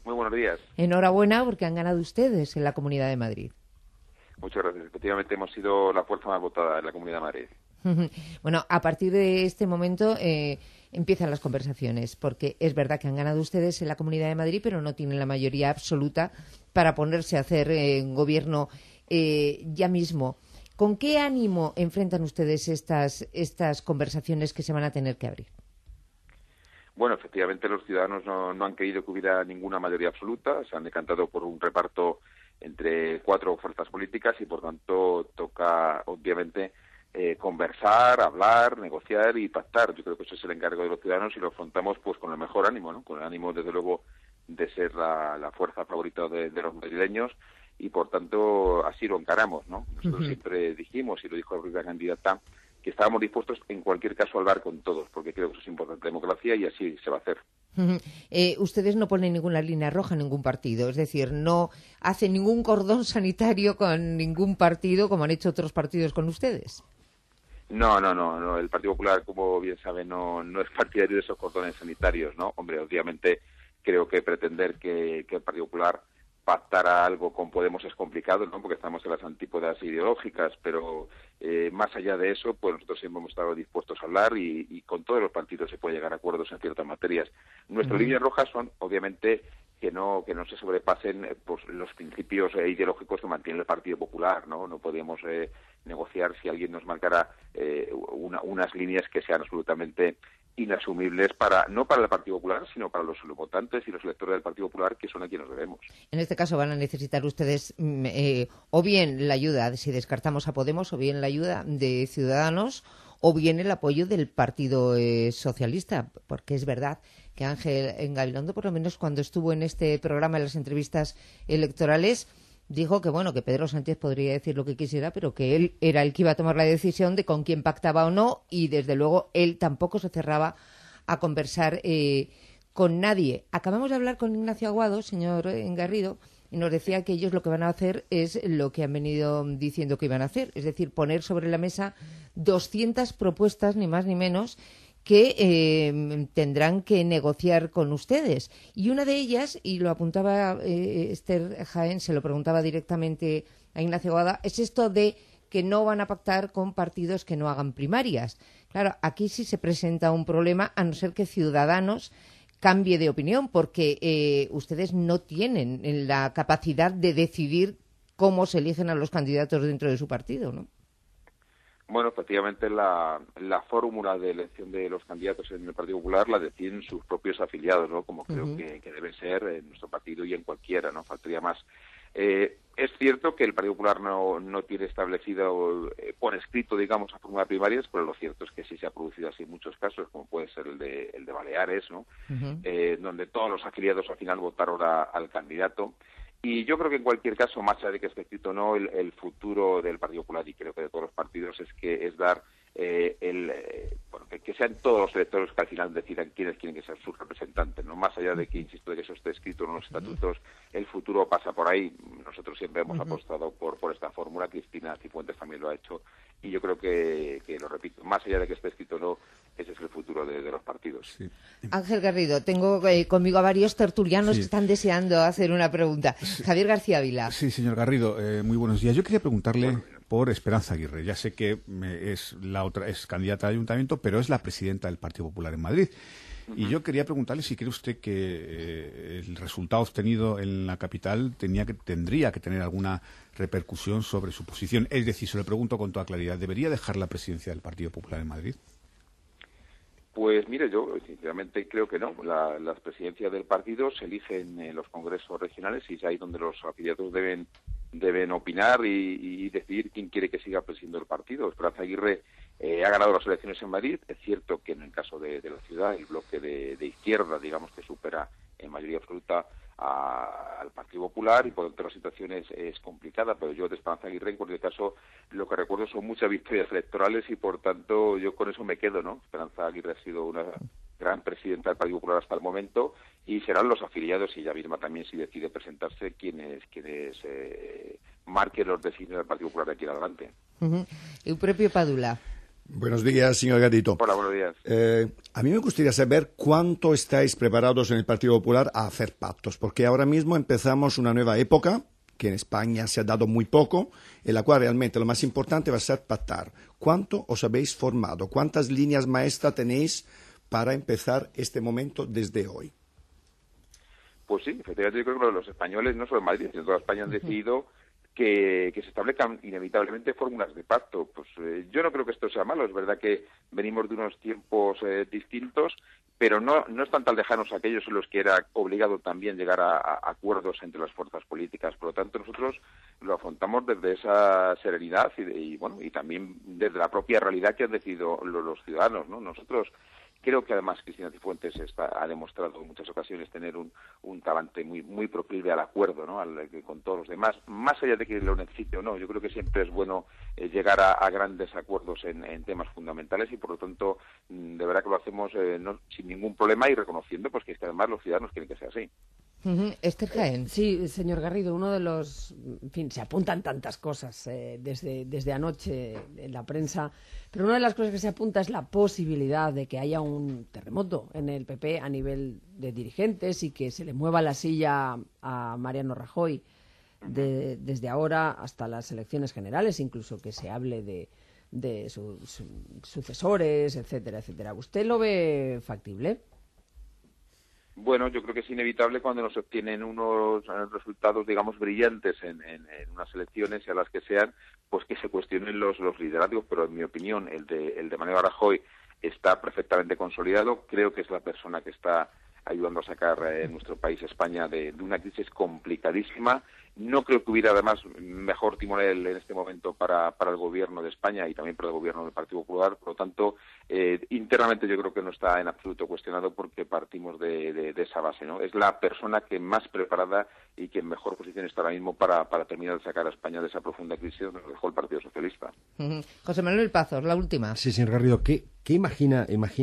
Muy buenos días. Enhorabuena porque han ganado ustedes en la Comunidad de Madrid. Muchas gracias. Efectivamente hemos sido la fuerza más votada en la Comunidad de Madrid. Bueno, a partir de este momento empiezan las conversaciones, porque es verdad que han ganado ustedes en la Comunidad de Madrid, pero no tienen la mayoría absoluta para ponerse a hacer gobierno ya mismo. ¿Con qué ánimo enfrentan ustedes estas conversaciones que se van a tener que abrir? Bueno, efectivamente los ciudadanos no han querido que hubiera ninguna mayoría absoluta, se han decantado por un reparto entre 4 fuerzas políticas y por tanto toca obviamente conversar, hablar, negociar y pactar. Yo creo que ese es el encargo de los ciudadanos y lo afrontamos pues con el mejor ánimo, ¿no? Con el ánimo desde luego de ser la fuerza favorita de los madrileños y por tanto así lo encaramos, ¿no? Nosotros siempre dijimos, y lo dijo la propia candidata, que estábamos dispuestos en cualquier caso a hablar con todos, porque creo que eso es importante la democracia y así se va a hacer. Ustedes no ponen ninguna línea roja en ningún partido, es decir, no hacen ningún cordón sanitario con ningún partido como han hecho otros partidos con ustedes. No. El Partido Popular, como bien sabe, no es partidario de esos cordones sanitarios, ¿no? Hombre, obviamente creo que pretender que el Partido Popular pactar algo con Podemos es complicado, ¿no? Porque estamos en las antípodas ideológicas, pero más allá de eso, pues nosotros siempre hemos estado dispuestos a hablar y con todos los partidos se puede llegar a acuerdos en ciertas materias. Nuestras líneas rojas son, obviamente, que no se sobrepasen pues, los principios ideológicos que mantiene el Partido Popular, ¿no? No podemos negociar si alguien nos marcara unas líneas que sean absolutamente inasumibles no para el Partido Popular, sino para los votantes y los electores del Partido Popular, que son a quienes nos debemos. En este caso van a necesitar ustedes o bien la ayuda, si descartamos a Podemos, o bien la ayuda de Ciudadanos, o bien el apoyo del Partido Socialista, porque es verdad que Ángel Gabilondo, por lo menos cuando estuvo en este programa en las entrevistas electorales, dijo que bueno, que Pedro Sánchez podría decir lo que quisiera, pero que él era el que iba a tomar la decisión de con quién pactaba o no, y desde luego él tampoco se cerraba a conversar con nadie. Acabamos de hablar con Ignacio Aguado, señor Garrido, y nos decía que ellos lo que van a hacer es lo que han venido diciendo que iban a hacer, es decir, poner sobre la mesa 200 propuestas, ni más ni menos, que tendrán que negociar con ustedes. Y una de ellas, y lo apuntaba Esther Jaén, se lo preguntaba directamente a Ignacio Aguado, es esto de que no van a pactar con partidos que no hagan primarias. Claro, aquí sí se presenta un problema, a no ser que Ciudadanos cambie de opinión, porque ustedes no tienen la capacidad de decidir cómo se eligen a los candidatos dentro de su partido, ¿no? Bueno, efectivamente la fórmula de elección de los candidatos en el Partido Popular la deciden sus propios afiliados, ¿no? Como creo que debe ser en nuestro partido y en cualquiera, no faltaría más. Es cierto que el Partido Popular no tiene establecido por escrito, digamos, a fórmula primarias, pero lo cierto es que sí se ha producido así en muchos casos, como puede ser el de Baleares, ¿no? Donde todos los afiliados al final votaron al candidato. Y yo creo que en cualquier caso, más allá de que esté escrito o no, el futuro del Partido Popular, y creo que de todos los partidos, es dar que sean todos los electores que al final decidan quiénes quieren que sean sus representantes, no más allá de que, insisto, de que eso esté escrito en los estatutos, el futuro pasa por ahí. Nosotros siempre hemos apostado por esta fórmula, Cristina Cifuentes también lo ha hecho, y yo creo que lo repito, más allá de que esté escrito o no, ese es el futuro de los partidos. Sí. Ángel Garrido, tengo conmigo a varios tertulianos que están deseando hacer una pregunta. Javier García Vila. Sí, señor Garrido, muy buenos días. Yo quería preguntarle por Esperanza Aguirre. Ya sé que es candidata al ayuntamiento, pero es la presidenta del Partido Popular en Madrid. Y yo quería preguntarle si cree usted que el resultado obtenido en la capital tendría que tener alguna repercusión sobre su posición. Es decir, se lo pregunto con toda claridad, ¿debería dejar la presidencia del Partido Popular en Madrid? Pues mire, yo sinceramente creo que no. Las presidencias del partido se eligen en los congresos regionales y es ahí donde los afiliados deben opinar y decidir quién quiere que siga presidiendo el partido. Esperanza Aguirre ha ganado las elecciones en Madrid. Es cierto que en el caso de la ciudad, el bloque de izquierda, digamos, que supera en mayoría absoluta al Partido Popular y por lo tanto la situación es complicada, pero yo de Esperanza Aguirre en cualquier caso lo que recuerdo son muchas victorias electorales y por tanto yo con eso me quedo, ¿no? Esperanza Aguirre ha sido una gran presidenta del Partido Popular hasta el momento y serán los afiliados y ella misma también si decide presentarse quienes marquen los designios del Partido Popular de aquí en adelante. El propio Padula. Buenos días, señor Garrido. Hola, buenos días. A mí me gustaría saber cuánto estáis preparados en el Partido Popular a hacer pactos, porque ahora mismo empezamos una nueva época, que en España se ha dado muy poco, en la cual realmente lo más importante va a ser pactar. ¿Cuánto os habéis formado? ¿Cuántas líneas maestras tenéis para empezar este momento desde hoy? Pues sí, efectivamente yo creo que los españoles, no solo en Madrid, sino en toda España han decidido que se establezcan inevitablemente fórmulas de pacto. Pues yo no creo que esto sea malo. Es verdad que venimos de unos tiempos distintos, pero no están tan lejanos aquellos en los que era obligado también llegar a acuerdos entre las fuerzas políticas. Por lo tanto, nosotros lo afrontamos desde esa serenidad y también desde la propia realidad que han decidido los ciudadanos, ¿no? Nosotros creo que además Cristina Cifuentes ha demostrado en muchas ocasiones tener un talante muy proclive al acuerdo, ¿no? Con todos los demás, más allá de que lo necesite o no. Yo creo que siempre es bueno llegar a grandes acuerdos en temas fundamentales y por lo tanto de verdad que lo hacemos sin ningún problema y reconociendo pues que es que además los ciudadanos quieren que sea así. Esther Jaén. Sí, señor Garrido, uno de los... En fin, se apuntan tantas cosas desde anoche en la prensa, pero una de las cosas que se apunta es la posibilidad de que haya un terremoto en el PP a nivel de dirigentes y que se le mueva la silla a Mariano Rajoy desde ahora hasta las elecciones generales, incluso que se hable de sus sucesores, etcétera, etcétera. ¿Usted lo ve factible? Bueno, yo creo que es inevitable cuando no se obtienen unos resultados, digamos, brillantes en unas elecciones, y a las que sean, pues que se cuestionen los liderazgos, pero en mi opinión el de Mariano Rajoy está perfectamente consolidado. Creo que es la persona que está ayudando a sacar nuestro país, España, de una crisis complicadísima. No creo que hubiera, además, mejor timonel en este momento para el gobierno de España y también para el gobierno del Partido Popular. Por lo tanto, internamente yo creo que no está en absoluto cuestionado porque partimos de esa base, ¿no? Es la persona que más preparada y que en mejor posición está ahora mismo para terminar de sacar a España de esa profunda crisis donde nos dejó el Partido Socialista. José Manuel Pazos, la última. Sí, señor Garrido, ¿qué imagina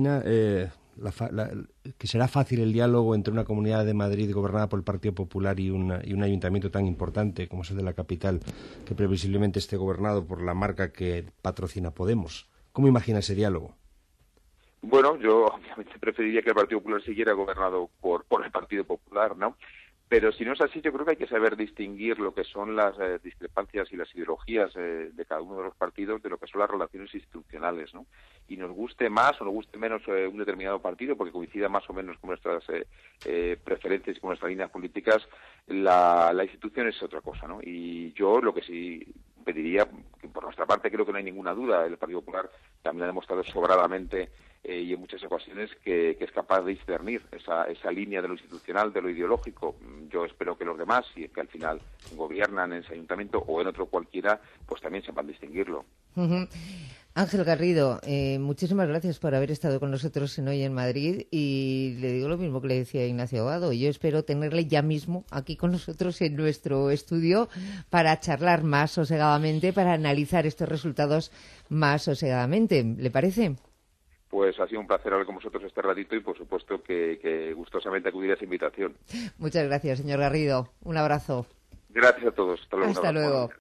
que será fácil el diálogo entre una comunidad de Madrid gobernada por el Partido Popular y un ayuntamiento tan importante como es el de la capital, que previsiblemente esté gobernado por la marca que patrocina Podemos? ¿Cómo imagina ese diálogo? Bueno, yo obviamente preferiría que el Partido Popular siguiera gobernado por el Partido Popular, ¿no? Pero si no es así, yo creo que hay que saber distinguir lo que son las discrepancias y las ideologías de cada uno de los partidos de lo que son las relaciones institucionales, ¿no? Y nos guste más o nos guste menos un determinado partido, porque coincida más o menos con nuestras preferencias y con nuestras líneas políticas, la institución es otra cosa, ¿no? Y yo lo que sí pediría, que por nuestra parte creo que no hay ninguna duda, el Partido Popular también ha demostrado sobradamente y en muchas ocasiones que es capaz de discernir esa línea de lo institucional, de lo ideológico. Yo espero que los demás, y que al final gobiernan en ese ayuntamiento o en otro cualquiera, pues también sepan distinguirlo. Ángel Garrido, muchísimas gracias por haber estado con nosotros en Hoy en Madrid, y le digo lo mismo que le decía a Ignacio Abado. Yo espero tenerle ya mismo aquí con nosotros en nuestro estudio para charlar más sosegadamente, para analizar estos resultados más sosegadamente. ¿Le parece? Pues ha sido un placer hablar con vosotros este ratito y por supuesto que gustosamente acudir a esa invitación. Muchas gracias, señor Garrido. Un abrazo. Gracias a todos. Hasta luego. Hasta luego.